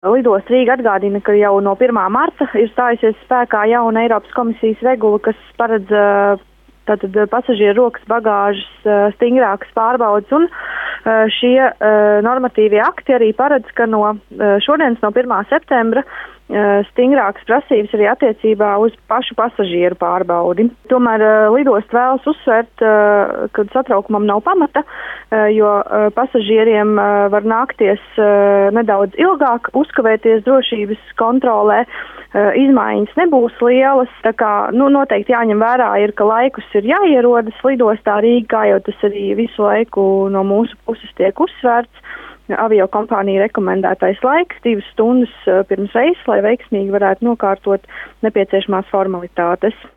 Lidosta Rīga atgādina, ka jau no 1. marta ir stājusies spēkā jauna Eiropas komisijas regula, kas paredz tātad pasažieru rokas bagāžas stingrākas pārbaudas, un šie normatīvie akti arī paredz, ka no šodienas, no 1. septembra, stingrākas prasības arī attiecībā uz pašu pasažieru pārbaudi. Tomēr lidosta vēlas uzsvērt, ka satraukumam nav pamata, jo pasažieriem var nākties nedaudz ilgāk uzkavēties drošības kontrolē. Izmaiņas nebūs lielas, tā kā noteikti jāņem vērā ir, ka laikus ir jāierodas lidostā Rīga, kā jau tas arī visu laiku no mūsu puses tiek uzsvērts. Avio kompānija rekomendētais laiks 2 stundas pirms reises, lai veiksmīgi varētu nokārtot nepieciešamās formalitātes.